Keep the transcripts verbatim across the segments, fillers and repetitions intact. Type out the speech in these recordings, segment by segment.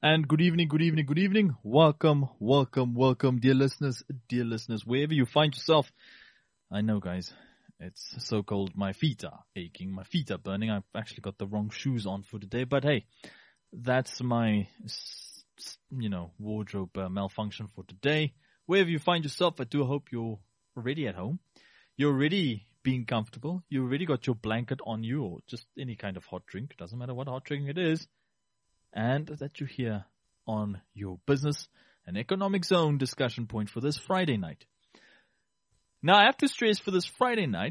And good evening, good evening, good evening. Welcome, welcome, welcome, dear listeners, dear listeners, wherever you find yourself. I know, guys, it's so cold. My feet are aching. My feet are burning. I've actually got the wrong shoes on for today. But hey, that's my, you know, wardrobe uh, malfunction for today. Wherever you find yourself, I do hope you're already at home. You're already being comfortable. You already got your blanket on you or just any kind of hot drink. Doesn't matter what hot drink it is. And that you're here on your business and economic zone discussion point for this Friday night. Now, I have to stress for this Friday night,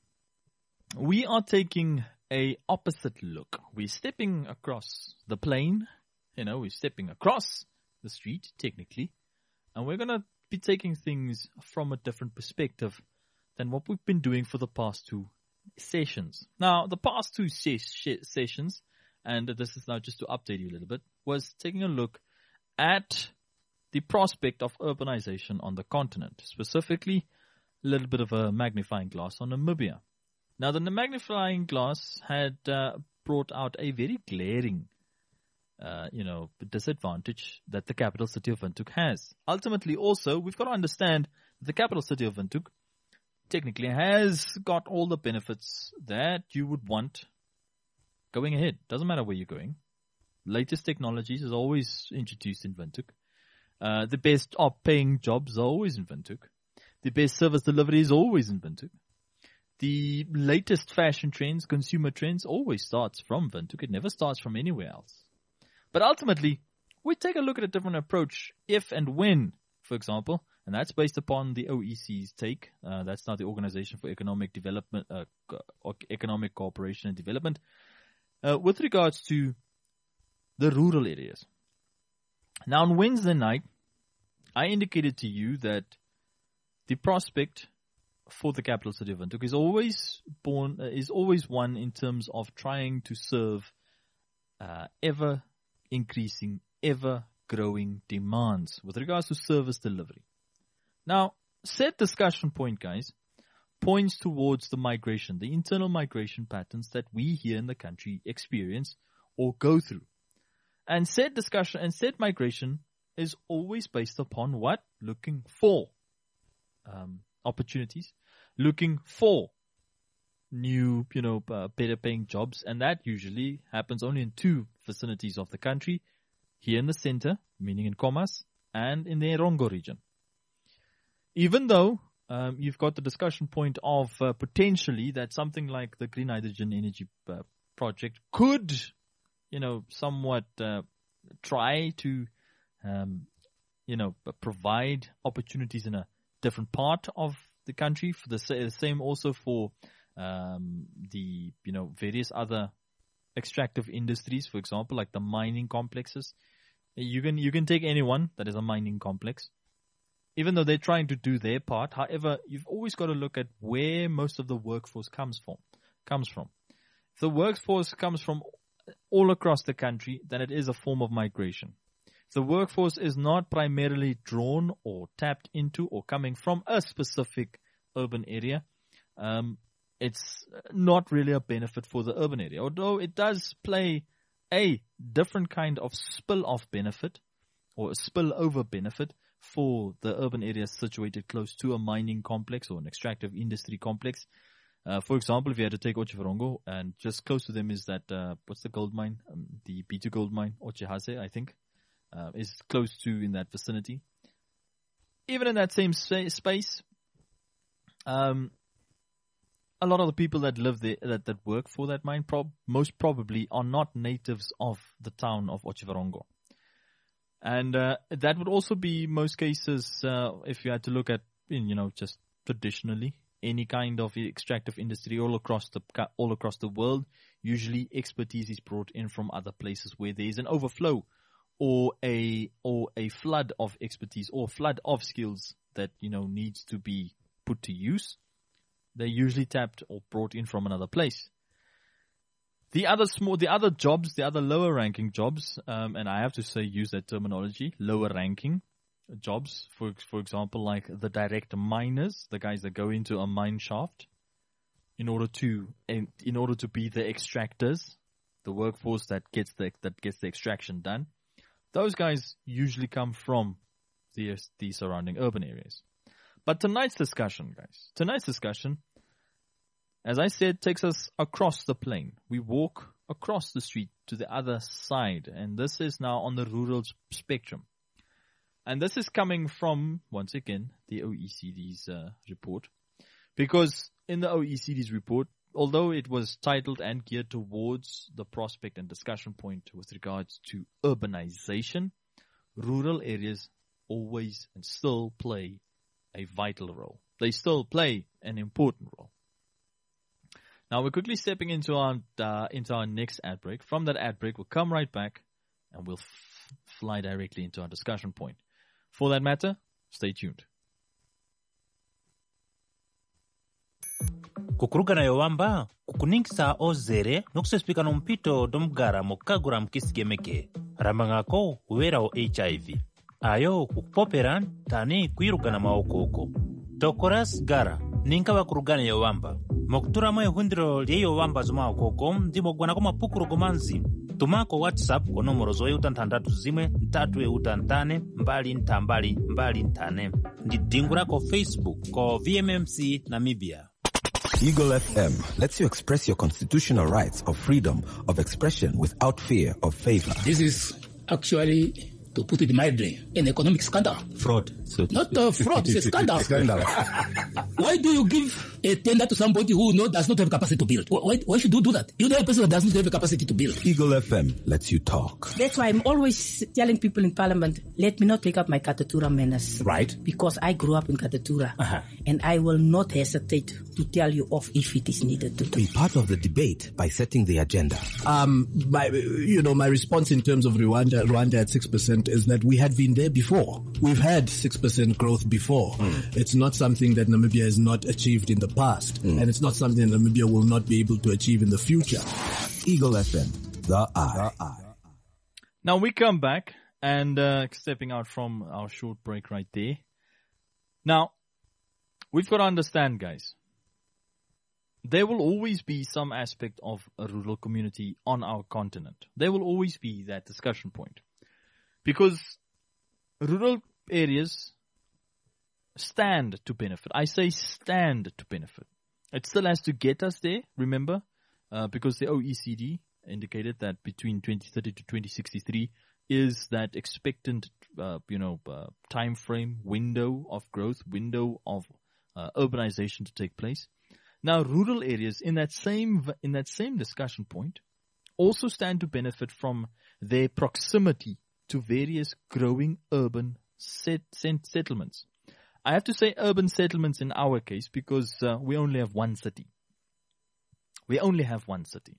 we are taking a opposite look. We're stepping across the plane, you know, we're stepping across the street, technically, and we're going to be taking things from a different perspective than what we've been doing for the past two sessions. Now, the past two ses- sessions, and this is now just to update you a little bit, was taking a look at the prospect of urbanization on the continent, specifically a little bit of a magnifying glass on Namibia. Now, the magnifying glass had uh, brought out a very glaring, uh, you know, disadvantage that the capital city of Windhoek has. Ultimately, also, we've got to understand that the capital city of Windhoek technically has got all the benefits that you would want going ahead. Doesn't matter where you're going. Latest technologies is always introduced in Windhoek. Uh, the best paying jobs are always in Windhoek. The best service delivery is always in Windhoek. The latest fashion trends, consumer trends, always starts from Windhoek. It never starts from anywhere else. But ultimately, we take a look at a different approach if and when, for example, and that's based upon the O E C's take. Uh, that's now the Organization for Economic Development, uh, Economic Cooperation and Development. Uh, with regards to the rural areas. Now, on Wednesday night, I indicated to you that the prospect for the capital city of Windhoek is always born, uh, is always one in terms of trying to serve uh, ever increasing, ever growing demands with regards to service delivery. Now, said discussion point, guys, points towards the migration, the internal migration patterns that we here in the country experience or go through. And said discussion and said migration is always based upon what? Looking for um, opportunities, looking for new, you know, uh, better paying jobs. And that usually happens only in two vicinities of the country, here in the center, meaning in Khomas, and in the Erongo region. Even though Um, you've got the discussion point of uh, potentially that something like the green hydrogen energy uh, project could, you know, somewhat uh, try to, um, you know, provide opportunities in a different part of the country. For the same also for um, the, you know, various other extractive industries, for example, like the mining complexes. You can you can take anyone that is a mining complex. Even though they're trying to do their part, however, you've always got to look at where most of the workforce comes from. Comes from. If the workforce comes from all across the country, then it is a form of migration. If the workforce is not primarily drawn or tapped into or coming from a specific urban area, um, it's not really a benefit for the urban area. Although it does play a different kind of spill-off benefit or a spill-over benefit for the urban areas situated close to a mining complex or an extractive industry complex. Uh, for example, if you had to take Otjiwarongo, and just close to them is that, uh, what's the gold mine? Um, the B two gold mine, Otjihase, I think, uh, is close to in that vicinity. Even in that same spa- space, um, a lot of the people that live there, that, that work for that mine, prob- most probably are not natives of the town of Otjiwarongo. And uh, that would also be most cases, uh, if you had to look at, you know, just traditionally, any kind of extractive industry all across the all across the world, usually expertise is brought in from other places where there is an overflow or a or a flood of expertise or flood of skills that, you know, needs to be put to use. They're usually tapped or brought in from another place. The other small, the other jobs, the other lower ranking jobs, um, and I have to say, use that terminology, lower ranking jobs, for for example, like the direct miners, the guys that go into a mine shaft in order to in, in order to be the extractors, the workforce that gets the that gets the extraction done. those guys usually come from the, the surrounding urban areas. But tonight's discussion, guys, tonight's discussion, as I said, takes us across the plain. We walk across the street to the other side, and this is now on the rural spectrum. And this is coming from, once again, the O E C D's uh, report. Because in the O E C D's report, although it was titled and geared towards the prospect and discussion point with regards to urbanization, rural areas always and still play a vital role. They still play an important role. Now we're quickly stepping into our uh, into our next ad break. From that ad break, we'll come right back and we'll f- fly directly into our discussion point. For that matter, stay tuned. Kukurugana yowamba, kukuningisa ozere, nukusespika numpito domgara mokagura mkisigemeke. Ramangako uwera o H I V. Ayo kukupoperan tani kuirugana maokoko. Tokoras gara, ninka wakurugana yowamba. Mokutura moe hundiro liye yowamba zuma okoko, ndimo gwanako mapukuru gomanzi. Tumako WhatsApp kwa nomoro zoe utantandatu zimwe, ntatu e utantane, mbali ntambali, mbali ntane. Ndidingura ko Facebook, ko V M M C Namibia. Eagle F M lets you express your constitutional rights of freedom of expression without fear of favor. This is actually, to put it mildly, an economic scandal. Fraud. So not a fraud, it's a scandal. Scandal. Why do you give a tender to somebody who no, does not have capacity to build? Why, why should you do that? You know a person that does not have the capacity to build. Eagle F M lets you talk. That's why I'm always telling people in Parliament, let me not take up my Katatura manners. Right. Because I grew up in Katatura. Uh-huh. And I will not hesitate to tell you off if it is needed to do. Be part of the debate by setting the agenda. Um, my, you know, my response in terms of Rwanda, Rwanda at six percent is that we had been there before. We've had six percent growth before. Mm. It's not something that Namibia has not achieved in the past. Mm. And it's not something that Namibia will not be able to achieve in the future. Eagle F M, the eye. The eye. Now we come back and uh, stepping out from our short break right there. Now, we've got to understand, guys, there will always be some aspect of a rural community on our continent. There will always be that discussion point. Because rural areas stand to benefit. I say stand to benefit. It still has to get us there, remember, uh, because the O E C D indicated that between twenty thirty to twenty sixty-three is that expectant, uh, you know, uh, time frame, window of growth, window of uh, urbanization to take place. Now, rural areas in that same in that same discussion point also stand to benefit from their proximity to various growing urban set, set, settlements. I have to say urban settlements in our case because uh, we only have one city. We only have one city.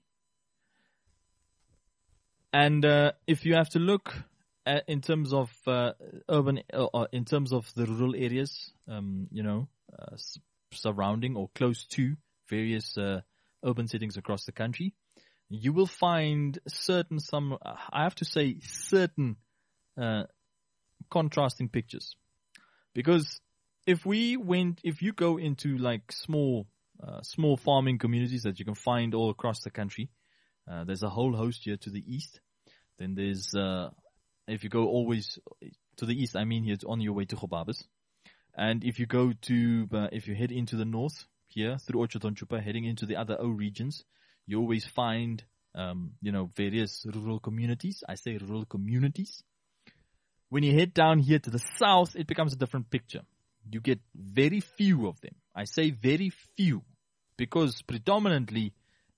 And uh, if you have to look at, in terms of uh, urban, uh, in terms of the rural areas, um, you know, uh, s- surrounding or close to various uh, urban settings across the country, you will find certain, some, uh, I have to say certain uh, contrasting pictures. Because if we went, if you go into like small, uh, small farming communities that you can find all across the country, uh, there's a whole host here to the east. Then there's, uh, if you go always to the east, I mean here on your way to Gobabis. And if you go to, uh, if you head into the north here through Otjotonchupa, heading into the other O regions, you always find, um, you know, various rural communities. I say rural communities. When you head down here to the south, it becomes a different picture. You get very few of them. I say very few because predominantly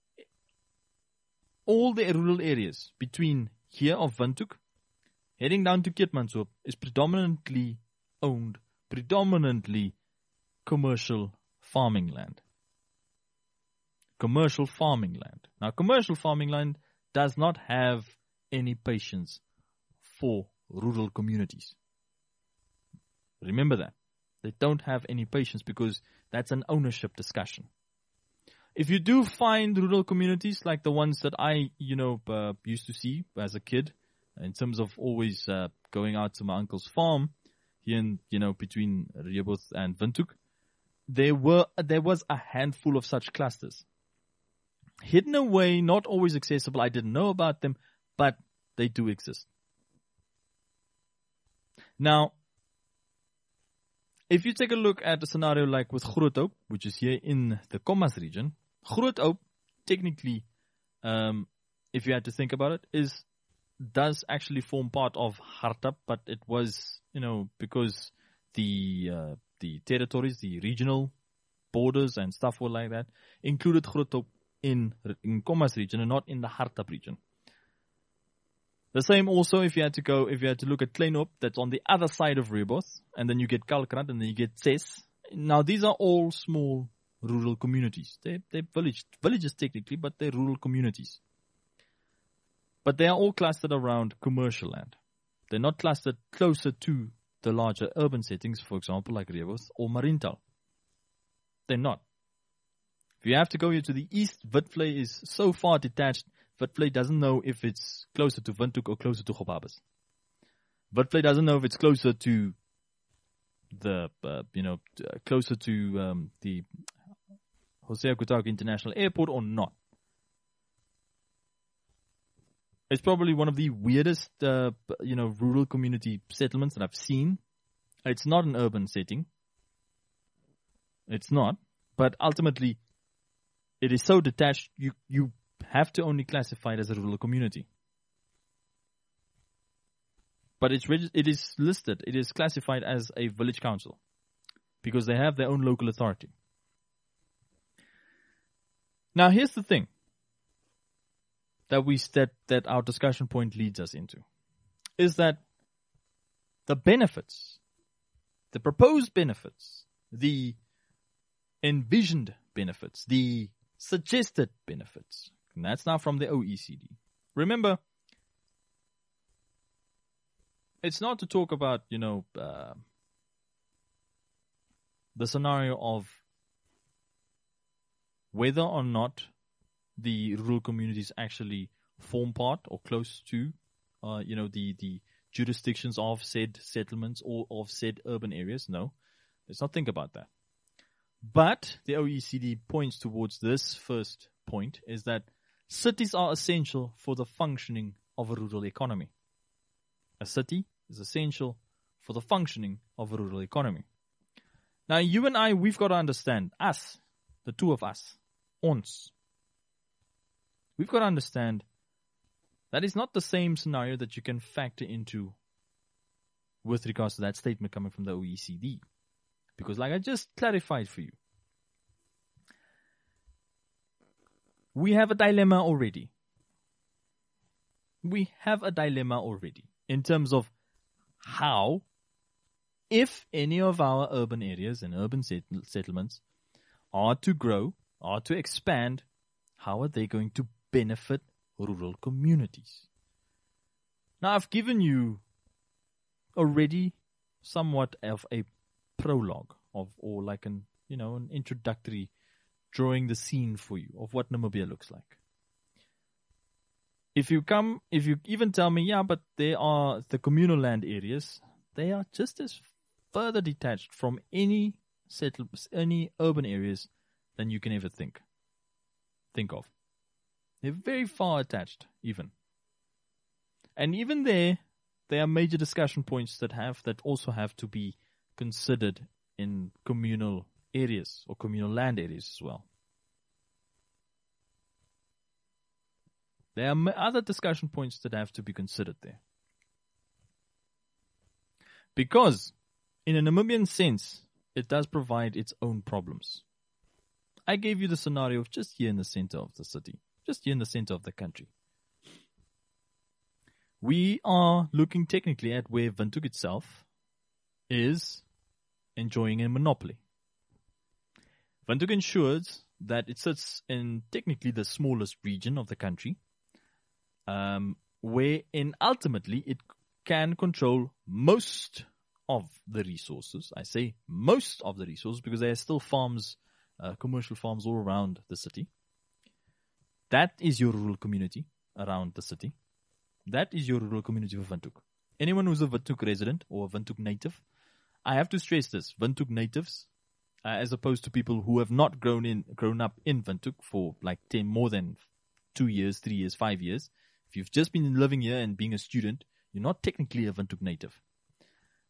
all the rural areas between here of Windhoek, heading down to Keetmanshoop, is predominantly owned, predominantly commercial farming land. Commercial farming land. Now, commercial farming land does not have any patience for rural communities. Remember that. They don't have any patience because that's an ownership discussion. If you do find rural communities like the ones that I, you know, uh, used to see as a kid, in terms of always uh, going out to my uncle's farm here in, you know, between Riebeeck and Windhoek, there were, there was a handful of such clusters. Hidden away, not always accessible. I didn't know about them, but they do exist. Now, if you take a look at a scenario like with Groot Hope, which is here in the Kommas region, Groot Hope, technically, um, if you had to think about it, is does actually form part of Hartap, but it was, you know, because the uh, the territories, the regional borders and stuff were like that, included Groot Hope in in Kommas region and not in the Hartap region. The same also if you had to go, if you had to look at Kleinop, that's on the other side of Rooibos, and then you get Kalkrant, and then you get Ses. Now these are all small rural communities. They're, they're village, villages technically, but they're rural communities. But they are all clustered around commercial land. They're not clustered closer to the larger urban settings, for example, like Rooibos or Mariental. They're not. If you have to go here to the east, Witvlei is so far detached, Witvlei doesn't know if it's closer to Windhoek or closer to Gobabis. Witvlei doesn't know if it's closer to the, uh, you know, uh, closer to um, the Hosea Kutaka International Airport or not. It's probably one of the weirdest, uh, you know, rural community settlements that I've seen. It's not an urban setting. It's not. But ultimately, it is so detached, you, you have to only classify it as a rural community. But it's reg- it is listed, it is classified as a village council because they have their own local authority. Now, here's the thing that we that, that our discussion point leads us into, is that the benefits, the proposed benefits, the envisioned benefits, the suggested benefits, and that's now from the O E C D. Remember, it's not to talk about, you know, uh, the scenario of whether or not the rural communities actually form part or close to, uh, you know, the, the jurisdictions of said settlements or of said urban areas. No, let's not think about that. But the O E C D points towards this first point, is that cities are essential for the functioning of a rural economy. A city is essential for the functioning of a rural economy. Now, you and I, we've got to understand, us, the two of us, ons, we've got to understand that is not the same scenario that you can factor into with regards to that statement coming from the O E C D. Because like I just clarified for you, we have a dilemma already. We have a dilemma already in terms of how, if any of our urban areas and urban set- settlements are to grow, are to expand, how are they going to benefit rural communities? Now, I've given you already somewhat of a prologue of, or like an, you know, an introductory drawing the scene for you of what Namibia looks like. If you come, if you even tell me, yeah, but they are the communal land areas, they are just as further detached from any settle, any urban areas than you can ever think, think of. They're very far attached, even. And even there, there are major discussion points that have, that also have to be considered in communal areas or communal land areas as well. There are other discussion points that have to be considered there. Because, in a Namibian sense, it does provide its own problems. I gave you the scenario of just here in the center of the city, just here in the center of the country. We are looking technically at where Windhoek itself is enjoying a monopoly. Windhoek ensures that it sits in technically the smallest region of the country, um, wherein ultimately it can control most of the resources. I say most of the resources because there are still farms, uh, commercial farms all around the city. That is your rural community around the city. That is your rural community for Windhoek. Anyone who's a Windhoek resident or a Windhoek native, I have to stress this, Windhoek natives, uh, as opposed to people who have not grown in, grown up in Windhoek for like ten, more than two years, three years, five years. If you've just been living here and being a student, you're not technically a Windhoek native.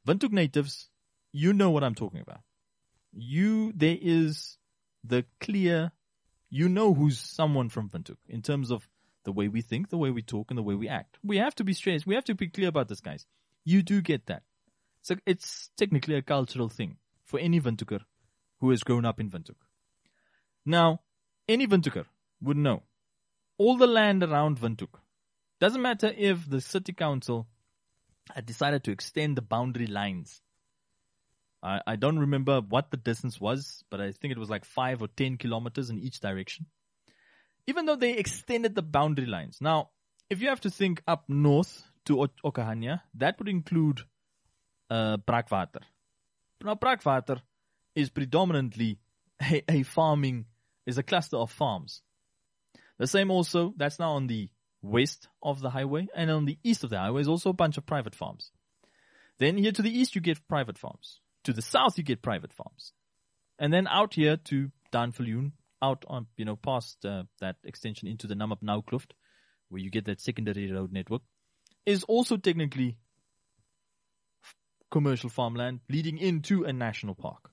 Windhoek natives, you know what I'm talking about. You, there is the clear, you know who's someone from Windhoek in terms of the way we think, the way we talk, and the way we act. We have to be straight. We have to be clear about this, guys. You do get that. So it's technically a cultural thing for any Windhoeker who has grown up in Windhoek. Now, any Windhoeker would know all the land around Windhoek. Doesn't matter if the city council had decided to extend the boundary lines. I, I don't remember what the distance was, but I think it was like five or ten kilometers in each direction. Even though they extended the boundary lines. Now, if you have to think up north to Okahania, that would include uh, Brakwater. Now, Brakwater is predominantly a, a farming, is a cluster of farms. The same also, that's now on the west of the highway, and on the east of the highway is also a bunch of private farms. Then here to the east you get private farms. To the south you get private farms. And then out here to Danviljoen, out on, you know, past uh, that extension into the Namib Naukluft, where you get that secondary road network, is also technically f- commercial farmland leading into a national park.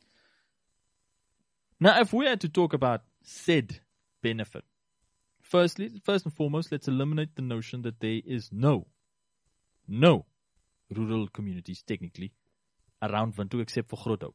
Now, if we had to talk about said benefit, firstly, first and foremost, let's eliminate the notion that there is no, no rural communities technically around Windhoek except for Groothoop.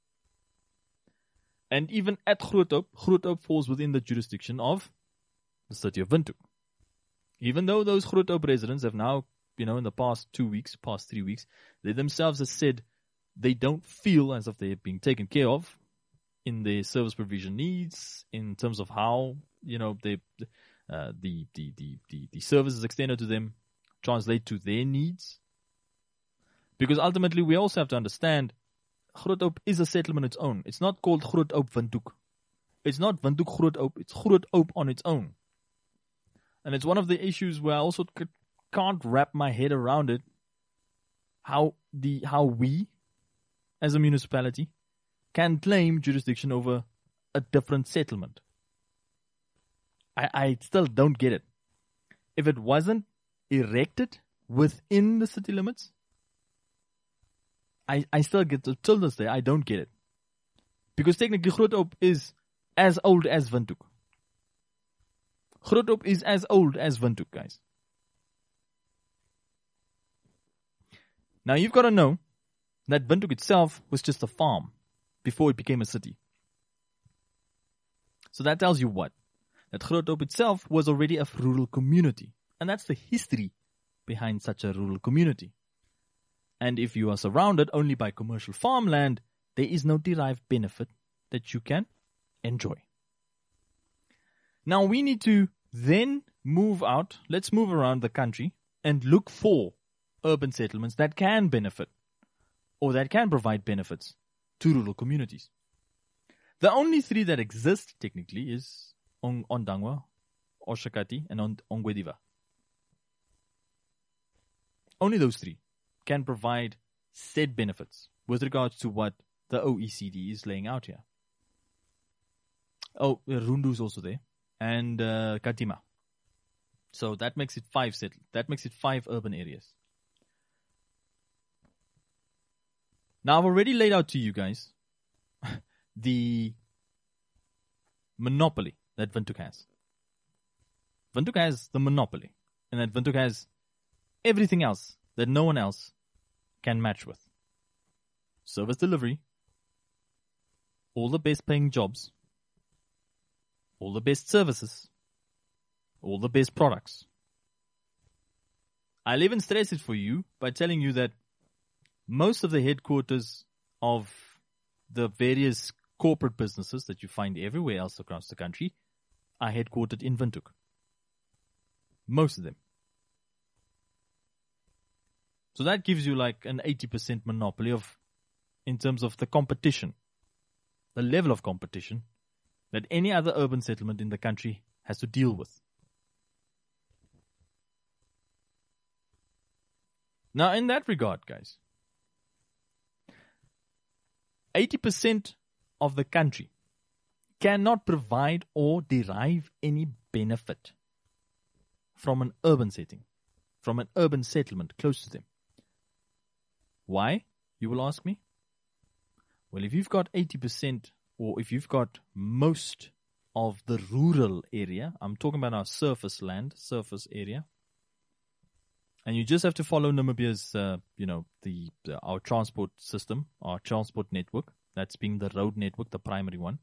And even at Groothoop, Groothoop falls within the jurisdiction of the city of Windhoek. Even though those Groothoop residents have now, you know, in the past two weeks, past three weeks, they themselves have said they don't feel as if they're being taken care of in their service provision needs, in terms of how, you know, they, uh, the, the, the, the, the services extended to them translate to their needs. Because ultimately we also have to understand Groothoop is a settlement on its own. It's not called Groothoop Windhoek. It's not Windhoek Groothoop. It's Groothoop on its own. And it's one of the issues where I also c- can't wrap my head around it. How the how we, as a municipality, can claim jurisdiction over a different settlement. I, I still don't get it. If it wasn't erected within the city limits, I, I still get to, till this day, I don't get it. Because technically Groothoop is as old as Windhoek. Groothoop is as old as Windhoek, guys. Now you've got to know that Windhoek itself was just a farm before it became a city. So that tells you what? That Groothoop itself was already a rural community. And that's the history behind such a rural community. And if you are surrounded only by commercial farmland, there is no derived benefit that you can enjoy. Now we need to then move out, let's move around the country and look for urban settlements that can benefit or that can provide benefits to rural communities. The only three that exist technically is On- Ondangwa, Oshakati, and On- Ongwediva. Only those three can provide said benefits with regards to what the O E C D is laying out here. Oh, Rundu is also there, and uh, Katima. So that makes it five set. That makes it five urban areas. Now I've already laid out to you guys the monopoly that Windhoek has. Windhoek has the monopoly, and that Windhoek has everything else that no one else can match with. Service delivery, all the best paying jobs, all the best services, all the best products. I'll even stress it for you by telling you that most of the headquarters of the various corporate businesses that you find everywhere else across the country are headquartered in Windhoek. Most of them. So that gives you like an eighty percent monopoly of, in terms of the competition, the level of competition that any other urban settlement in the country has to deal with. Now in that regard, guys, eighty percent of the country cannot provide or derive any benefit from an urban setting, from an urban settlement close to them. Why, you will ask me? Well, if you've got eighty percent or if you've got most of the rural area, I'm talking about our surface land, surface area, and you just have to follow Namibia's, uh, you know, the, the our transport system, our transport network, that's being the road network, the primary one.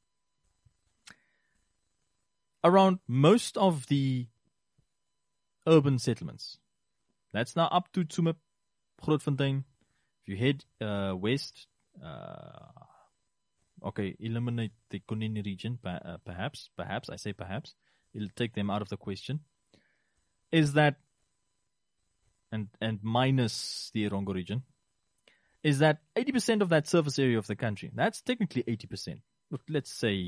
Around most of the urban settlements, that's now up to Tsumeb, Grootfontein. If you head uh, west, uh, okay, eliminate the Kunene region, uh, perhaps, perhaps, I say perhaps, it'll take them out of the question, is that, and and minus the Erongo region, is that eighty percent of that surface area of the country, that's technically eighty percent. Look, let's say...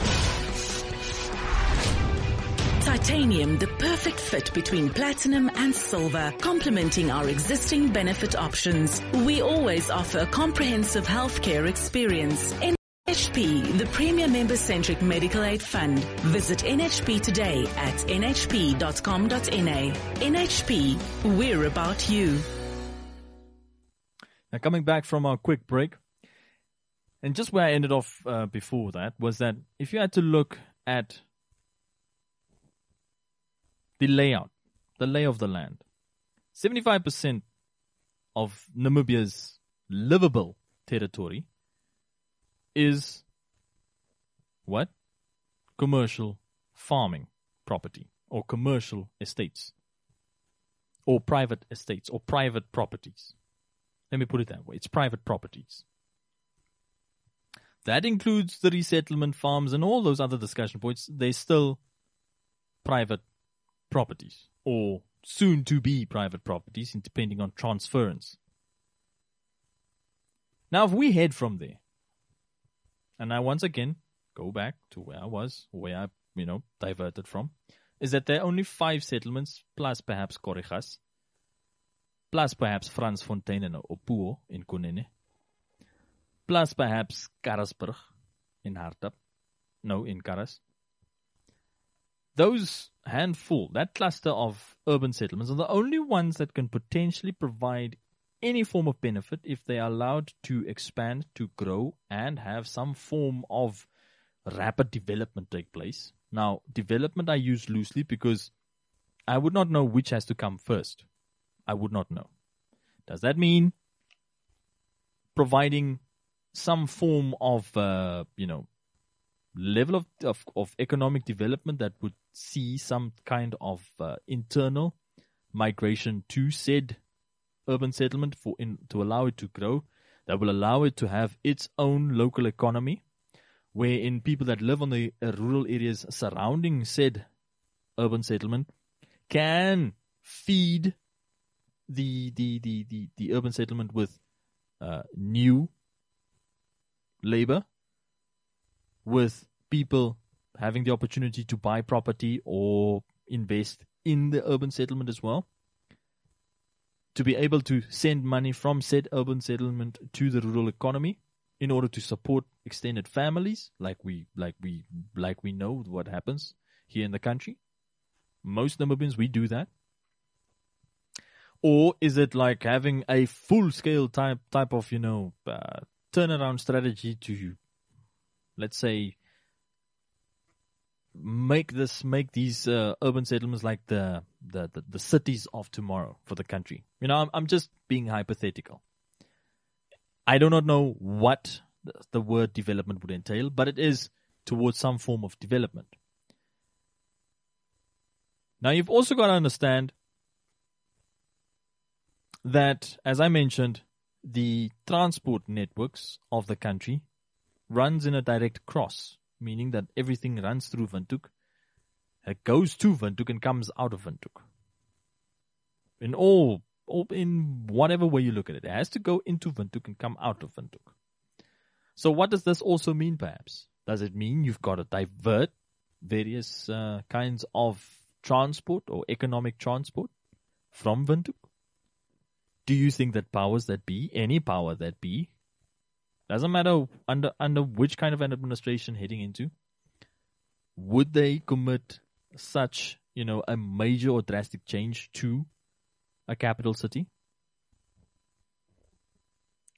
Titanium, the perfect fit between platinum and silver, complementing our existing benefit options. We always offer a comprehensive healthcare experience. N H P, the premier member-centric medical aid fund. Visit N H P today at n h p dot com dot n a. N H P, we're about you. Now, coming back from our quick break, and just where I ended off uh, before that was that if you had to look at the layout, the lay of the land, seventy-five percent of Namibia's livable territory is what? Commercial farming property or commercial estates or private estates or private properties. Let me put it that way. It's private properties. That includes the resettlement farms and all those other discussion points. They're still private properties or soon to be private properties, depending on transference. Now, if we head from there, and I once again go back to where I was, where I, you know, diverted from, is that there are only five settlements, plus perhaps Korigas, plus perhaps Fransfontein and Opuo in Kunene, plus perhaps Karasburg in Hartap, no, in Karas. Those handful, that cluster of urban settlements are the only ones that can potentially provide any form of benefit if they are allowed to expand, to grow, and have some form of rapid development take place. Now, development I use loosely because I would not know which has to come first. I would not know. Does that mean providing some form of, uh, you know, level of, of of economic development that would see some kind of uh, internal migration to said urban settlement for in, to allow it to grow, that will allow it to have its own local economy, wherein people that live on the uh, rural areas surrounding said urban settlement can feed the the the the, the urban settlement with uh, new labor, with people having the opportunity to buy property or invest in the urban settlement as well, to be able to send money from said urban settlement to the rural economy in order to support extended families, like we like we like we know what happens here in the country. Most Namibians, we do that. Or is it like having a full-scale type type of, you know, uh, turnaround strategy to, let's say, make this, make these uh, urban settlements like the, the, the, the cities of tomorrow for the country? You know, I'm, I'm just being hypothetical. I do not know what the, the word development would entail, but it is towards some form of development. Now, you've also got to understand that, as I mentioned, the transport networks of the country runs in a direct cross, meaning that everything runs through Windhoek, it goes to Windhoek and comes out of Windhoek. In all, all, in whatever way you look at it, it has to go into Windhoek and come out of Windhoek. So what does this also mean, perhaps? Does it mean you've got to divert various uh, kinds of transport or economic transport from Windhoek? Do you think that powers that be, any power that be, doesn't matter under under which kind of an administration heading into, would they commit such, you know, a major or drastic change to a capital city?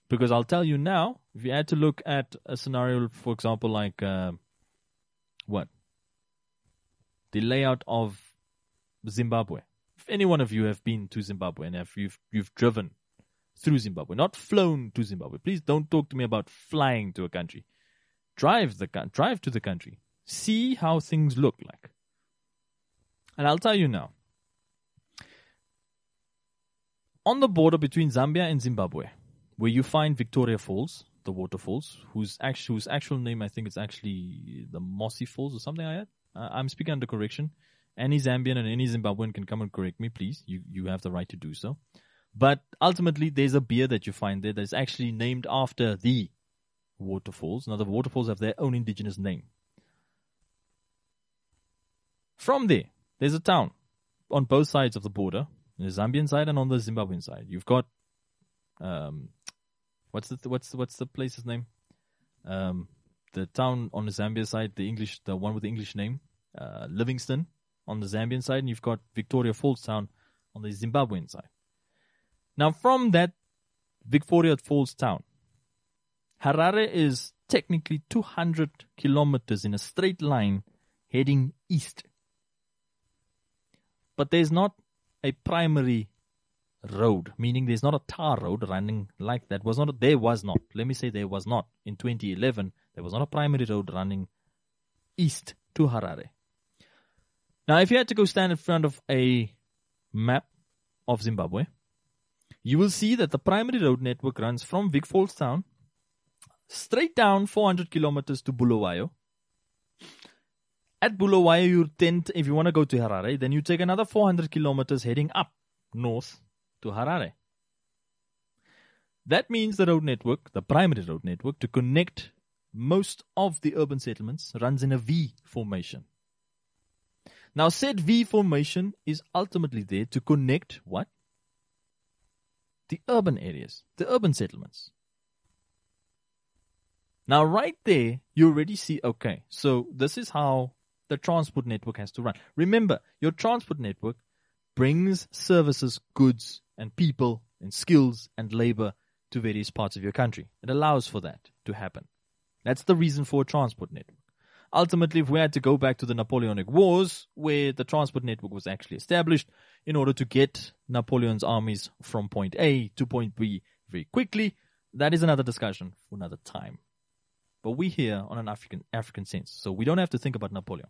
Because I'll tell you now, if you had to look at a scenario, for example, like uh, what? The layout of Zimbabwe. If any one of you have been to Zimbabwe and if you've, you've driven through Zimbabwe, not flown to Zimbabwe, please don't talk to me about flying to a country. Drive the drive to the country. See how things look like. And I'll tell you now. On the border between Zambia and Zimbabwe, where you find Victoria Falls, the waterfalls, whose actual, whose actual name I think is actually the Mossy Falls or something like that. Uh, I'm speaking under correction. Any Zambian and any Zimbabwean can come and correct me, please. You you have the right to do so. But ultimately, there's a beer that you find there that's actually named after the waterfalls. Now, the waterfalls have their own indigenous name. From there, there's a town on both sides of the border, on the Zambian side and on the Zimbabwean side. You've got um, what's the what's the, what's the place's name? Um, the town on the Zambia side, the English, the one with the English name, uh, Livingston on the Zambian side, and you've got Victoria Falls town on the Zimbabwean side. Now, from that Victoria Falls town, Harare is technically two hundred kilometers in a straight line heading east. But there's not a primary road, meaning there's not a tar road running like that. Was not. There was not. Let me say there was not. In twenty eleven, there was not a primary road running east to Harare. Now, if you had to go stand in front of a map of Zimbabwe, you will see that the primary road network runs from Vic Falls town straight down four hundred kilometers to Bulawayo. At Bulawayo, you tend, if you want to go to Harare, then you take another four hundred kilometers heading up north to Harare. That means the road network, the primary road network, to connect most of the urban settlements runs in a V formation. Now, said V formation is ultimately there to connect what? The urban areas, the urban settlements. Now, right there, you already see, okay, so this is how the transport network has to run. Remember, your transport network brings services, goods, and people, and skills, and labor to various parts of your country. It allows for that to happen. That's the reason for a transport network. Ultimately, if we had to go back to the Napoleonic Wars, where the transport network was actually established in order to get Napoleon's armies from point A to point B very quickly, that is another discussion for another time. But we're here on an African African sense, so we don't have to think about Napoleon.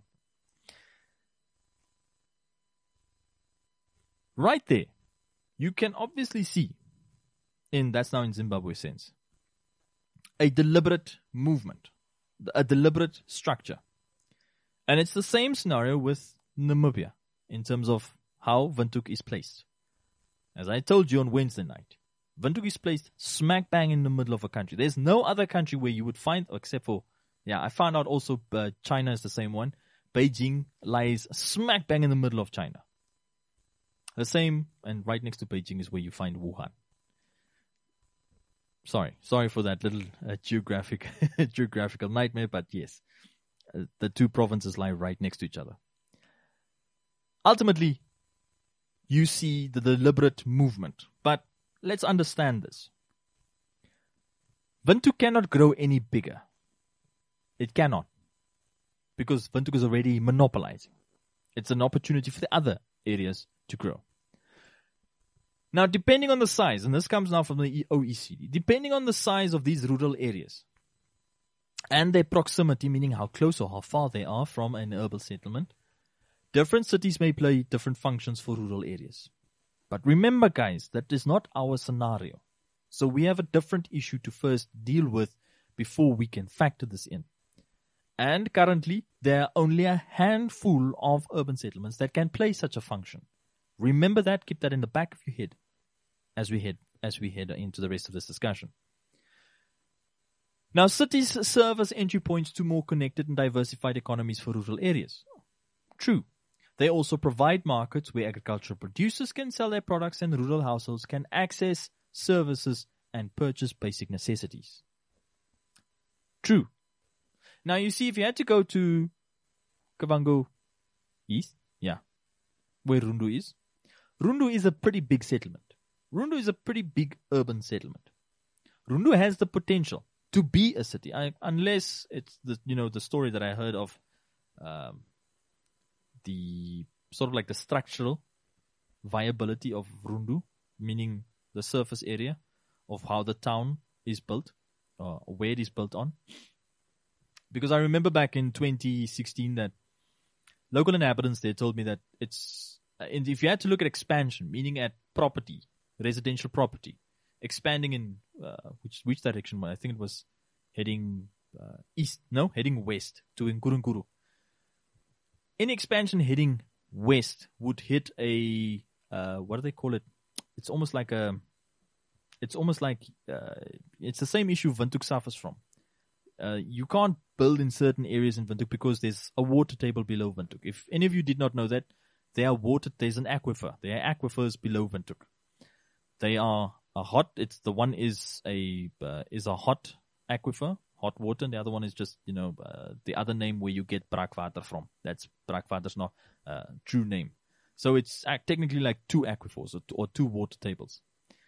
Right there, you can obviously see, in that's now in Zimbabwe sense, a deliberate movement, a deliberate structure. And it's the same scenario with Namibia in terms of how Windhoek is placed. As I told you on Wednesday night, Windhoek is placed smack bang in the middle of a country. There's no other country where you would find, except for, yeah, I found out also uh, China is the same one. Beijing lies smack bang in the middle of China. The same, and right next to Beijing is where you find Wuhan. Sorry, sorry for that little uh, geographic, geographical nightmare, but yes, uh, the two provinces lie right next to each other. Ultimately, you see the deliberate movement, but let's understand this. Windhoek cannot grow any bigger. It cannot, because Windhoek is already monopolizing. It's an opportunity for the other areas to grow. Now, depending on the size, and this comes now from the O E C D, depending on the size of these rural areas and their proximity, meaning how close or how far they are from an urban settlement, different cities may play different functions for rural areas. But remember, guys, that is not our scenario. So we have a different issue to first deal with before we can factor this in. And currently, there are only a handful of urban settlements that can play such a function. Remember that, keep that in the back of your head as we head as we head into the rest of this discussion. Now, cities serve as entry points to more connected and diversified economies for rural areas. True. They also provide markets where agricultural producers can sell their products and rural households can access services and purchase basic necessities. True. Now, you see, if you had to go to Kavango East, yeah, where Rundu is, Rundu is a pretty big settlement. Rundu is a pretty big urban settlement. Rundu has the potential to be a city, I, unless it's the you know the story that I heard of, um, the sort of like the structural viability of Rundu, meaning the surface area of how the town is built, or where it is built on. Because I remember back in twenty sixteen that local inhabitants there told me that it's, and if you had to look at expansion, meaning at property, residential property, expanding in uh, which which direction? I think it was heading uh, east, no, heading west to Ngurunguru. Any expansion heading west would hit a uh, what do they call it? It's almost like a, it's almost like uh, it's the same issue Windhoek suffers from. Uh, you can't build in certain areas in Windhoek because there's a water table below Windhoek. If any of you did not know that, there are water. There's an aquifer. There are aquifers below Windhoek. They are a hot. It's the one is a uh, is a hot aquifer, hot water, and the other one is just you know uh, the other name where you get braakwater from. That's braakwater's not uh, true name. So it's uh, technically like two aquifers or two, or two water tables.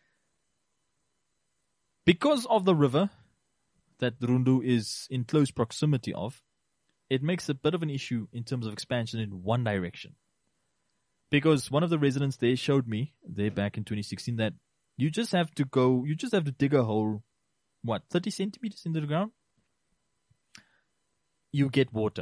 Because of the river that Rundu is in close proximity of, it makes a bit of an issue in terms of expansion in one direction. Because one of the residents there showed me, there back in twenty sixteen, that you just have to go, you just have to dig a hole, what, thirty centimeters into the ground? You get water.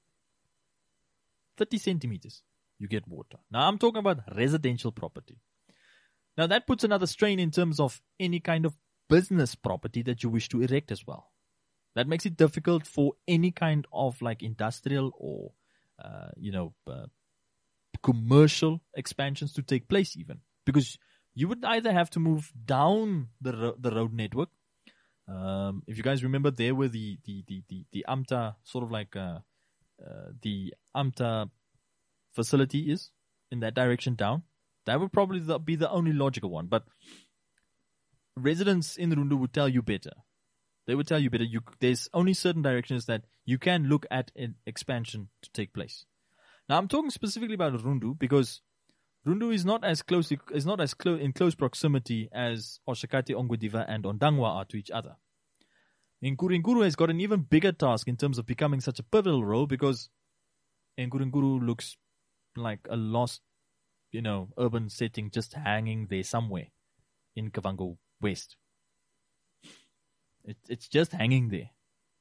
thirty centimeters, you get water. Now I'm talking about residential property. Now that puts another strain in terms of any kind of business property that you wish to erect as well. That makes it difficult for any kind of like industrial or, uh, you know, uh, commercial expansions to take place even. Because you would either have to move down the ro- the road network. Um, if you guys remember, there where the, the, the, the, the AMTA, sort of like uh, uh, the AMTA facility is, in that direction down. That would probably be the only logical one. But residents in Rundu would tell you better. They would tell you better. You, there's only certain directions that you can look at an expansion to take place. Now, I'm talking specifically about Rundu because Rundu is not as closely is not as close in close proximity as Oshakati, Ongwediva, and Ondangwa are to each other. Ngurunguru has got an even bigger task in terms of becoming such a pivotal role because Ngurunguru looks like a lost, you know, urban setting just hanging there somewhere in Kavango West. It, it's just hanging there.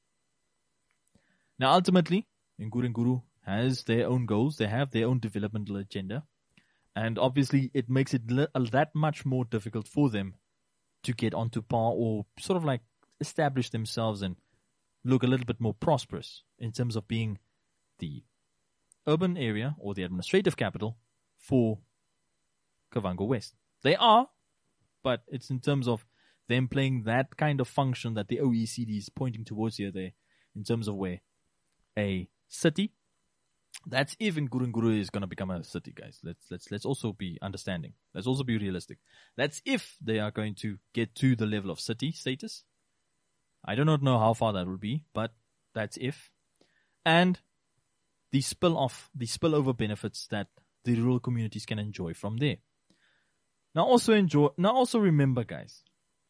Now, ultimately, Ngurunguru has their own goals. They have their own developmental agenda. And obviously, it makes it li- that much more difficult for them to get onto par or sort of like establish themselves and look a little bit more prosperous in terms of being the urban area or the administrative capital for Kavango West. They are, but it's in terms of them playing that kind of function that the O E C D is pointing towards here there in terms of where a city. That's if Ngurunguru is going to become a city, guys. Let's let's let's also be understanding. Let's also be realistic. That's if they are going to get to the level of city status. I do not know how far that will be, but that's if. And the spill off, the spillover benefits that the rural communities can enjoy from there. Now also enjoy. Now also remember, guys.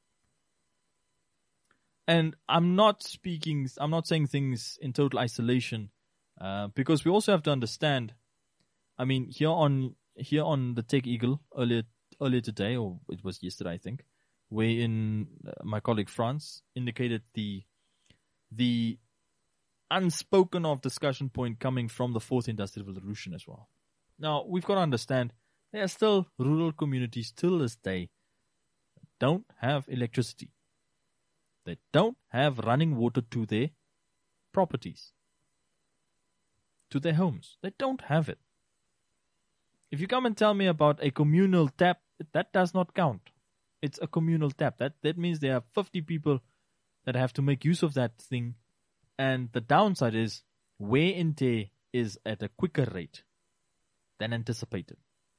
And I'm not speaking. I'm not saying things in total isolation. Uh, because we also have to understand, I mean, here on here on the Tech Eagle earlier earlier today, or it was yesterday, I think, wherein uh, my colleague Franz indicated the the unspoken of discussion point coming from the fourth industrial revolution as well. Now we've got to understand there are still rural communities till this day that don't have electricity. They don't have running water to their properties, to their homes. They don't have it. If you come and tell me about a communal tap, that does not count. It's a communal tap. That that means there are fifty people that have to make use of that thing. And the downside is wear and tear is at a quicker rate than anticipated.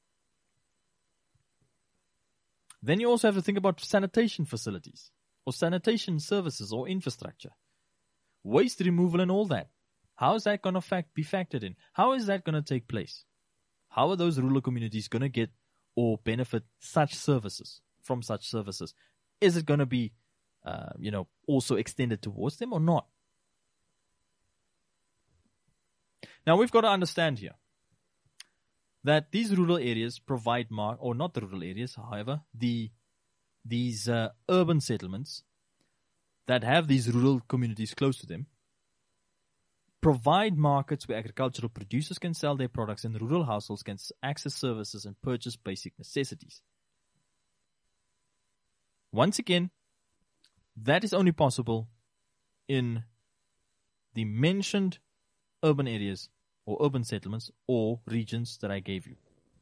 Then you also have to think about sanitation facilities or sanitation services or infrastructure, waste removal and all that. How is that going to fact be factored in? How is that going to take place? How are those rural communities going to get or benefit such services from such services? Is it going to be uh, you know, also extended towards them or not? Now, we've got to understand here that these rural areas provide, mar- or not the rural areas, however, the these uh, urban settlements that have these rural communities close to them provide markets where agricultural producers can sell their products and rural households can access services and purchase basic necessities. Once again, that is only possible in the mentioned urban areas or urban settlements or regions that I gave you.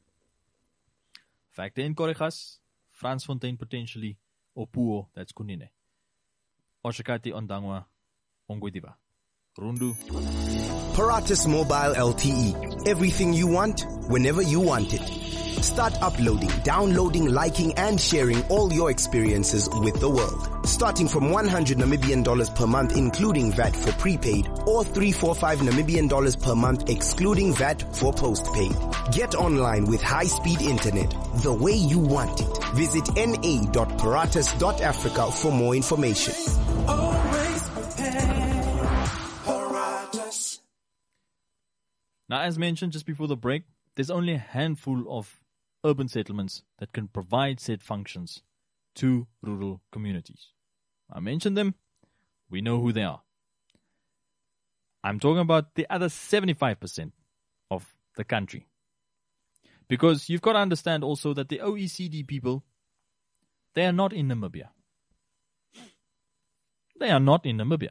Factor in Korigas, Fransfontein potentially, Opuo, that's Kunene. Oshakati Ondangwa, Ongwediva. Rundu. Paratus Mobile L T E. Everything you want, whenever you want it. Start uploading, downloading, liking, and sharing all your experiences with the world. Starting from one hundred Namibian dollars per month, including V A T for prepaid, or three hundred forty-five Namibian dollars per month, excluding V A T for postpaid. Get online with high-speed internet, the way you want it. Visit n a dot paratus dot africa for more information. Always prepare. Paratus. Now, as mentioned just before the break, there's only a handful of urban settlements that can provide said functions to rural communities. I mentioned them. We know who they are. I'm talking about the other seventy-five percent of the country. Because you've got to understand also that the O E C D people, they are not in Namibia. They are not in Namibia.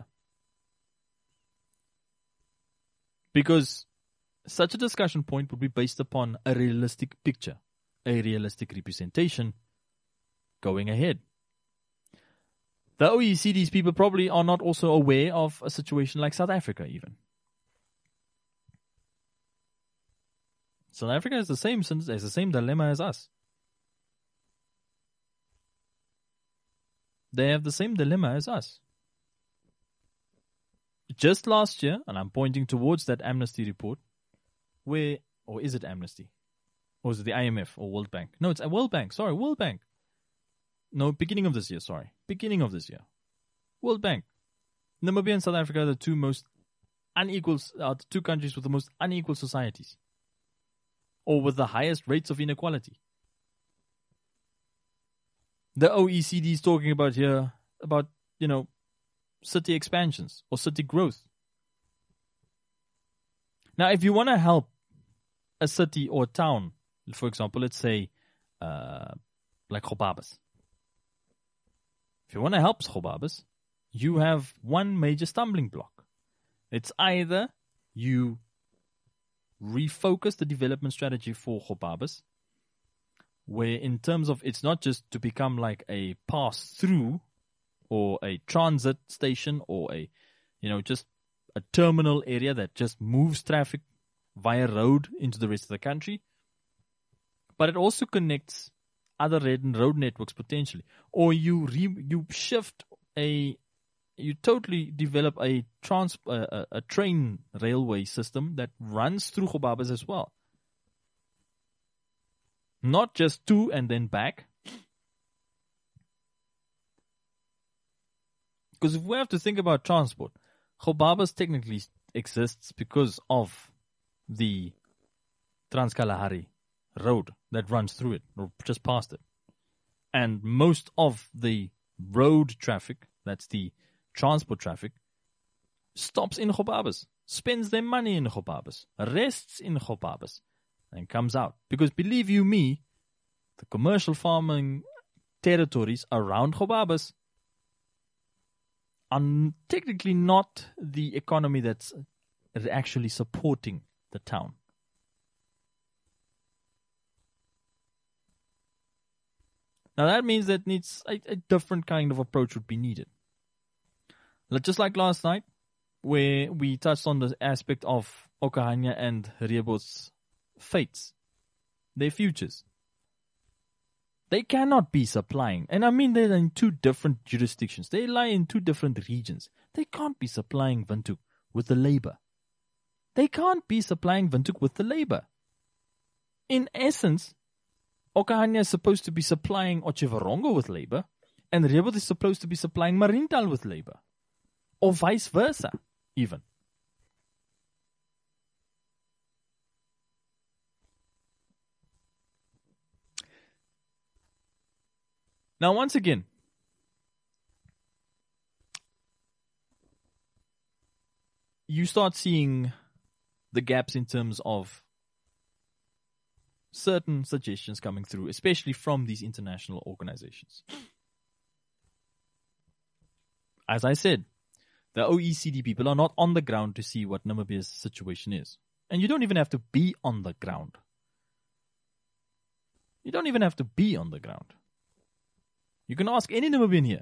Because such a discussion point would be based upon a realistic picture, a realistic representation going ahead. The O E C D's people probably are not also aware of a situation like South Africa even. South Africa has the same has the same dilemma as us. They have the same dilemma as us. Just last year, and I'm pointing towards that Amnesty report, where, or is it Amnesty? Or is it the I M F or World Bank? No, it's a World Bank. Sorry, World Bank. No, beginning of this year, sorry. Beginning of this year. World Bank. Namibia and South Africa are the two most unequal, are the two countries with the most unequal societies. Or with the highest rates of inequality. The O E C D is talking about here, about, you know, city expansions or city growth. Now, if you want to help a city or a town, for example, let's say, uh, like Gobabis. If you want to help Gobabis, you have one major stumbling block. It's either you refocus the development strategy for Gobabis, where in terms of it's not just to become like a pass-through or a transit station or a, you know, just a terminal area that just moves traffic via road into the rest of the country. But it also connects other road networks potentially. Or you re, you shift a, you totally develop a trans a, a train railway system that runs through Gobabis as well. Not just to and then back. Because if we have to think about transport, Gobabis technically exists because of the Trans-Kalahari road that runs through it, or just past it. And most of the road traffic, that's the transport traffic, stops in Gobabis, spends their money in Gobabis, rests in Gobabis, and comes out. Because believe you me, the commercial farming territories around Gobabis are technically not the economy that's actually supporting the town. Now that means that needs a, a different kind of approach would be needed. Just like last night, where we touched on the aspect of Okahanya and Riebo's fates, their futures. They cannot be supplying, and I mean they're in two different jurisdictions. They lie in two different regions. They can't be supplying Windhoek with the labor. They can't be supplying Windhoek with the labor. In essence, Okahanya is supposed to be supplying Otjiwarongo with labor, And Rehoboth is supposed to be supplying Marienthal with labor. Or vice versa, even. Now, once again, you start seeing the gaps in terms of certain suggestions coming through, especially from these international organizations. As I said, the O E C D people are not on the ground to see what Namibia's situation is. And you don't even have to be on the ground. You don't even have to be on the ground. You can ask any Namibian here.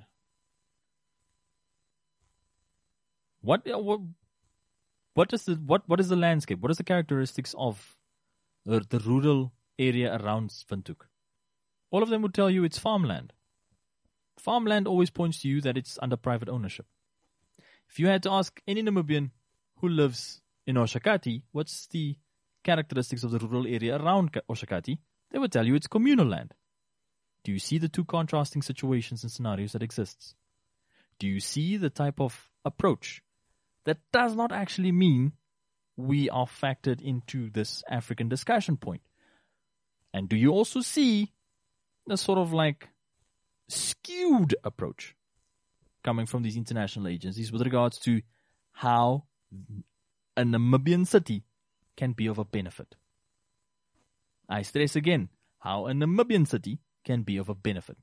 What, what, what is the what, what is the landscape? What is the characteristics of the, the rural area around Windhoek? All of them would tell you it's farmland. Farmland always points to you that it's under private ownership. If you had to ask any Namibian who lives in Oshakati, what's the characteristics of the rural area around Oshakati, they would tell you it's communal land. Do you see the two contrasting situations and scenarios that exists? Do you see the type of approach that does not actually mean we are factored into this African discussion point? And do you also see the sort of like skewed approach coming from these international agencies with regards to how a Namibian city can be of a benefit? I stress again, how a Namibian city can be of a benefit.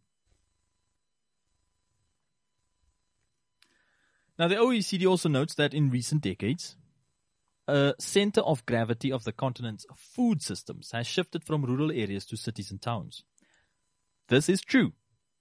Now, the O E C D also notes that in recent decades, a center of gravity of the continent's food systems has shifted from rural areas to cities and towns. This is true.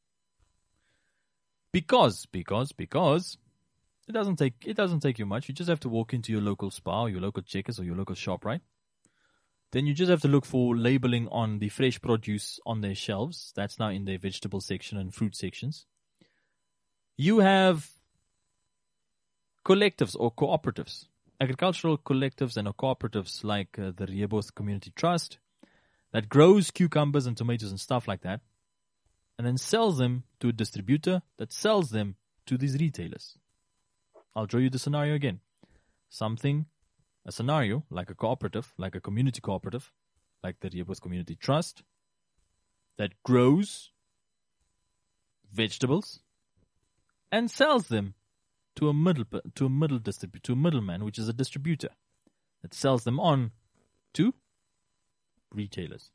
Because, because, because it doesn't take it doesn't take you much. You just have to walk into your local Spar, or your local Checkers, or your local ShopRite. Then you just have to look for labeling on the fresh produce on their shelves. That's now in their vegetable section and fruit sections. You have collectives or cooperatives, agricultural collectives and cooperatives like uh, the Rehoboth Community Trust that grows cucumbers and tomatoes and stuff like that, and then sells them to a distributor that sells them to these retailers. I'll draw you the scenario again. Something A scenario like a cooperative, like a community cooperative, like the Rehoboth Community Trust, that grows vegetables and sells them to a middle to a middle distributor, to a middleman, which is a distributor, that sells them on to retailers.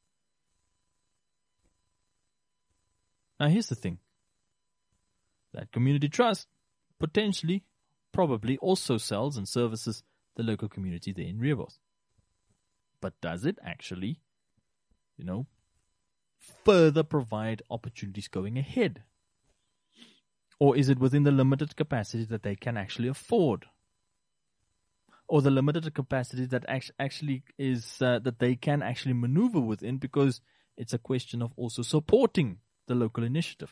Now here's the thing. That community trust potentially, probably also sells and services the local community there in Rehoboth. But does it actually, you know, further provide opportunities going ahead? Or is it within the limited capacity that they can actually afford? Or the limited capacity that actually is, uh, that they can actually maneuver within, because it's a question of also supporting the local initiative.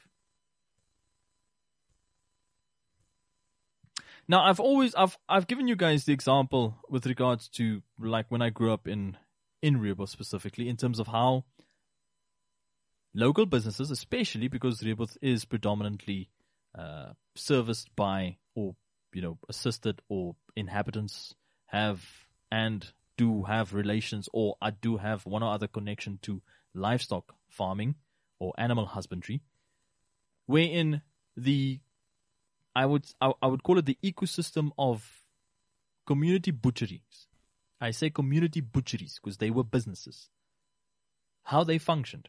Now, I've always, I've, I've given you guys the example with regards to, like, when I grew up in, in Rehoboth specifically, in terms of how local businesses, especially because Rehoboth is predominantly uh, serviced by, or, you know, assisted, or inhabitants have and do have relations, or I do have one or other connection to livestock farming or animal husbandry, wherein the I would I, I would call it the ecosystem of community butcheries. I say community butcheries because they were businesses. How they functioned.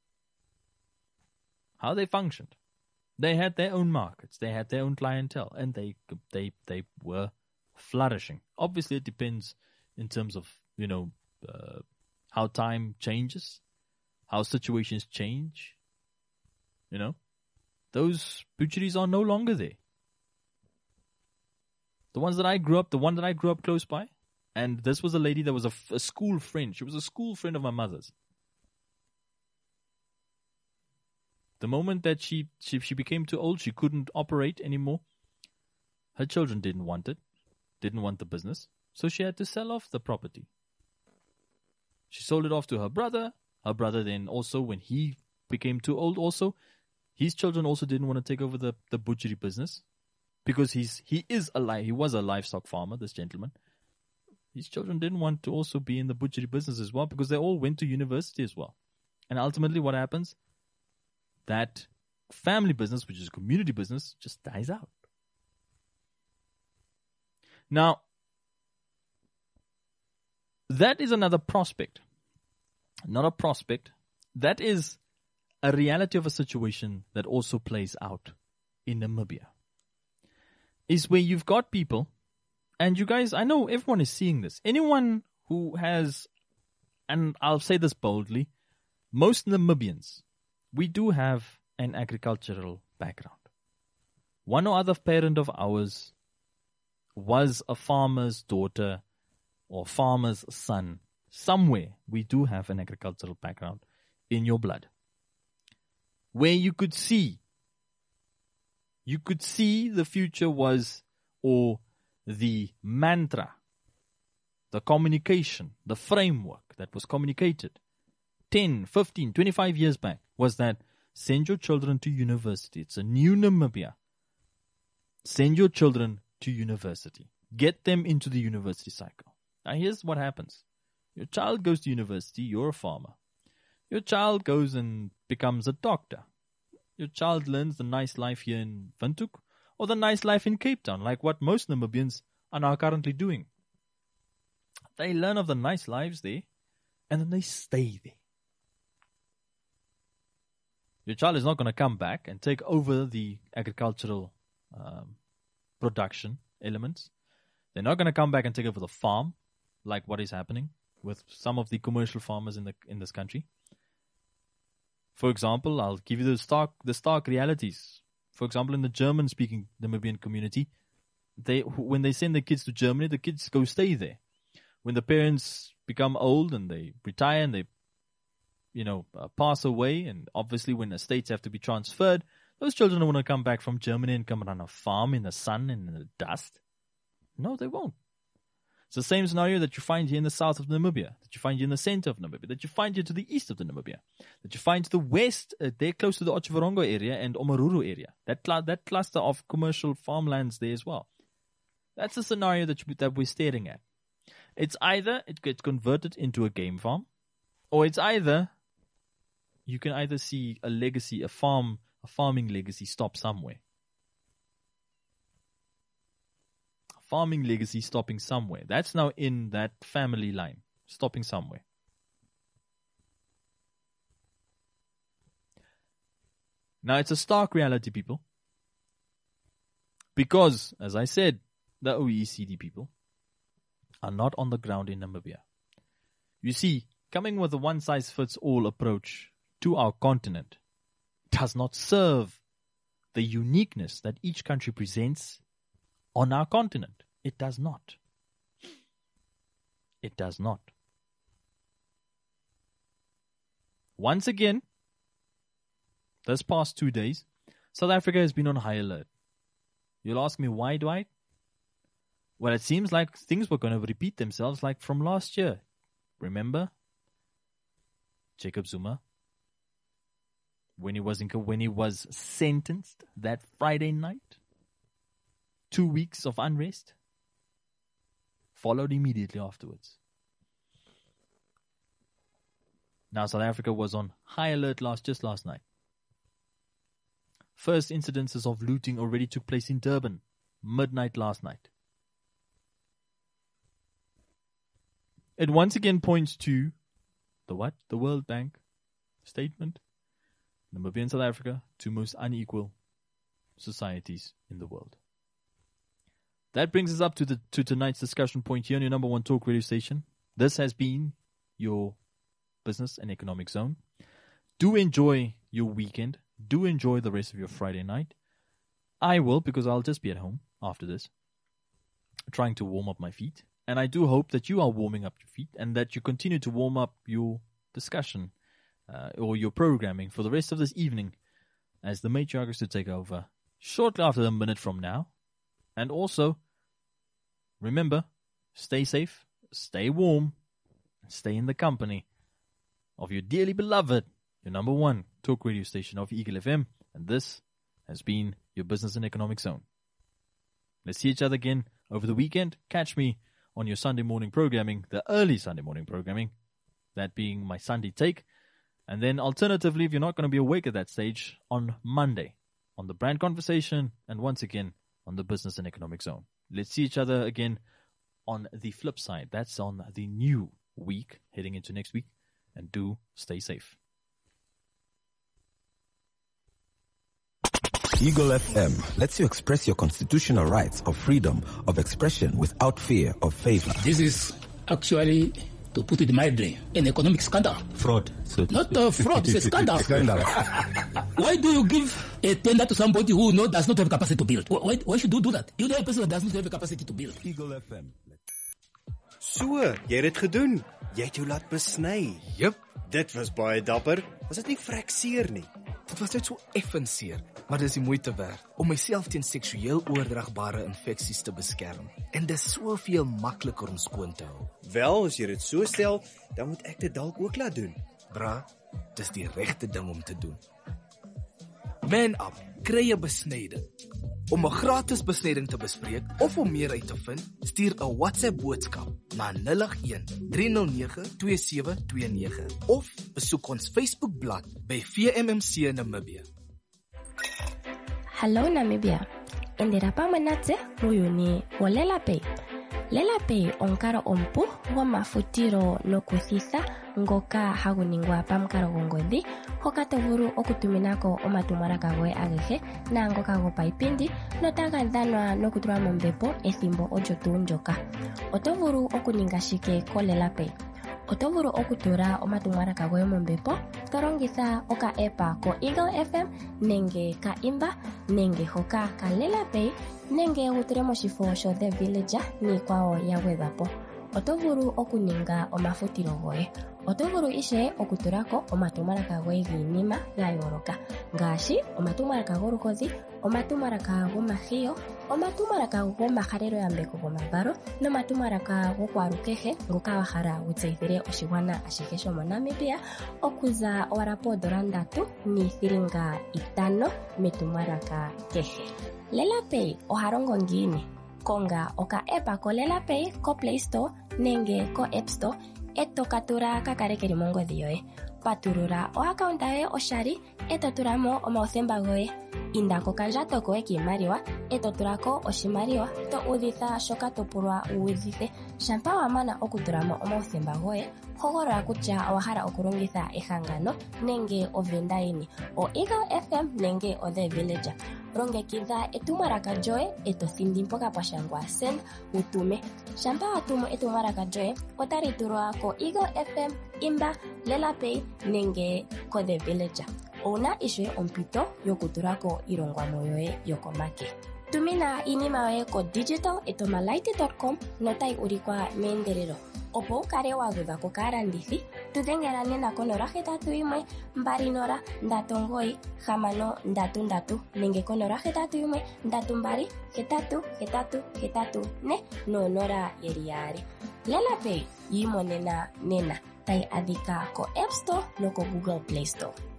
How they functioned. They had their own markets. They had their own clientele, and they they they were flourishing. Obviously, it depends in terms of, you know, uh, how time changes, how situations change. You know, those butcheries are no longer there. The ones that I grew up, the one that I grew up close by, and this was a lady that was a, a school friend. She was a school friend of my mother's. The moment that she, she she became too old, she couldn't operate anymore. Her children didn't want it, didn't want the business, so she had to sell off the property. She sold it off to her brother. Her brother then also, when he became too old also, his children also didn't want to take over the, the butchery business because he's he is a li- he was a livestock farmer, this gentleman. His children didn't want to also be in the butchery business as well because they all went to university as well. And ultimately what happens? That family business, which is community business, just dies out. Now, that is another prospect. Not a prospect. That is a reality of a situation that also plays out in Namibia. Is where you've got people, and you guys, I know everyone is seeing this. Anyone who has, and I'll say this boldly, most Namibians, we do have an agricultural background. One or other parent of ours was a farmer's daughter or farmer's son. Somewhere we do have an agricultural background in your blood. Where you could see, you could see the future was, or the mantra, the communication, the framework that was communicated ten, fifteen, twenty-five years back was that send your children to university. It's a new Namibia. Send your children to university. Get them into the university cycle. Now here's what happens. Your child goes to university, you're a farmer. Your child goes and becomes a doctor. Your child learns the nice life here in Windhoek or the nice life in Cape Town, like what most Namibians are now currently doing. They learn of the nice lives there, and then they stay there. Your child is not going to come back and take over the agricultural um, production elements. They're not going to come back and take over the farm, like what is happening with some of the commercial farmers in the in this country. For example, I'll give you the stark the stark realities. For example, in the German-speaking Namibian community, they when they send their kids to Germany, the kids go stay there. When the parents become old and they retire and they, you know, uh, pass away, and obviously when estates have to be transferred, those children don't want to come back from Germany and come on a farm in the sun and in the dust. No, they won't. It's the same scenario that you find here in the south of Namibia, that you find here in the center of Namibia, that you find here to the east of the Namibia, that you find to the west, uh, they're close to the Otjiwarongo area and Omaruru area, that cl- that cluster of commercial farmlands there as well. That's the scenario that, you, that we're staring at. It's either it gets converted into a game farm, or it's either, you can either see a legacy, a farm, a farming legacy stop somewhere. Farming legacy stopping somewhere. That's now in that family line, stopping somewhere. Now it's a stark reality, people. Because, as I said, the O E C D people are not on the ground in Namibia. You see, coming with a one-size-fits-all approach to our continent does not serve the uniqueness that each country presents on our continent. It does not. It does not. Once again, this past two days, South Africa has been on high alert. You'll ask me why, Dwight? Well, it seems like things were going to repeat themselves like from last year. Remember? Jacob Zuma, when he was in, when he was sentenced that Friday night, two weeks of unrest followed immediately afterwards. Now South Africa was on high alert last just last night. First incidences of looting already took place in Durban, midnight last night. It once again points to the what? The World Bank statement. Namibia and South Africa, two most unequal societies in the world. That brings us up to the to tonight's discussion point here on your number one talk radio station. This has been your business and economic zone. Do enjoy your weekend. Do enjoy the rest of your Friday night. I will, because I'll just be at home after this, trying to warm up my feet. And I do hope that you are warming up your feet and that you continue to warm up your discussion uh, or your programming for the rest of this evening as the matriarch is to take over shortly after a minute from now. And also, remember, stay safe, stay warm, and stay in the company of your dearly beloved, your number one talk radio station of Eagle F M, And this has been your Business and Economic Zone. Let's see each other again over the weekend. Catch me on your Sunday morning programming, the early Sunday morning programming, that being my Sunday take. And then alternatively, if you're not going to be awake at that stage, on Monday, on the Brand Conversation, and once again, on the Business and Economic Zone. Let's see each other again on the flip side. That's on the new week, heading into next week. And do stay safe. Eagle F M lets you express your constitutional rights of freedom of expression without fear of favor. This is actually, to put it mildly, an economic scandal. Fraud. So Not a fraud, it's a scandal. Scandal. Why do you give a tender to somebody who no, does not have capacity to build? Why, why should you do that? You know a person that does not have the capacity to build. Eagle F M. So, jy het dit gedoen. Jy het jou laat besny. Jep. Dit was baie dapper. Was dit nie vrek seer nie? Dit was net so effens seer, maar dis die moeite werd om myself teen seksueel oordraagbare infeksies te beskerm. En dis soveel makliker om skoon te hou. Wel, as jy dit so stel, dan moet ek dit dalk ook laat doen. Bra, dis die regte ding om te doen. Man Up, kry 'n besnyding. Om 'n gratis besnyding te bespreek of om meer uit te vind, stuur 'n WhatsApp boodskap na nul agt een, drie nul nege, twee sewe twee nege of besoek ons Facebookblad by V M M C Namibia. Hello Namibia. Endera pa manatse muyuni wo LelaPay. LelaPay onkaro ompu wa mafutiro nokuthitha ngoka haguningwa pamukalo gongodhi hoka tovulu okutuminako omatumwalaka goye agehe naangoka gopaipindi notaga dhanwa nokutulwa mombepo ethimbo olyo tuu ndyoka. Otovulu okuninga shike ko LelaPay. Otovulu okutula omatumwalaka goye mombepo tolongitha oka epa ko Eagle F M nenge ka Imba nenge hoka ka LelaPay nenge wutule moshifo sho The Villager niikwawo ya gwedhwapo. Otovulu okuninga omafutilo goye. Otovulu ishe okutulako omatumwalaka goye giinima ga yooloka ngaashi omatumwalaka goluhodhi, omatumwalaka gomahiyo, omatumwalaka gomahalelo yambeko gomavalo nomatumwalaka gokwalukehe ngoka wa hala wutseyithile oshigwana ashihe shomo Namibia okuza owala poondola ndatu niithilinga itano metumwalaka kehe. LelaPay ohalongo ngiini? Konga oka epa ko LelaPay ko Play Store nenge ko App Store eto katula kakale keli mongodhi yoye. Patulula o-account yoye oshali eto tulamo omauthemba goye. Inda kokandjato koye kiimaliwa eto tulako oshimaliwa to udhitha shoka topulwa uudhithe. Shampa wa mana okutulamo omauthemba goye, hogolola kutya owahala okulongitha ehangano nenge ovenda yini, o Eagle F M nenge o The Villager. Longekidha etumwalaka lyoye eto thindi mpoka pwashangwa send utume. Shampa watumu etumwalaka lyoye otali tulwa ko Eagle F M, Imba, LelaPay nenge ko The Villager. Una ishe ompito yokutulako ilongwamo yoye yokomake. Tumina inima yoye ko digital etomalaiti dot com notai ulikwa meendelelo. Opo ukale wa gwedhwako kaalandithi, tudhengela nena ko nola hetatu yimwe, mbali nola, ndatu omugoyi, hamano, ndatu ndatu, nenge ko nola hetatu yimwe, ndatu mbali, hetatu, hetatu, hetatu, ne, noonola yeli yaali. LelaPay yiimonena nena, tai adhika ko App Store noko Google Play Store.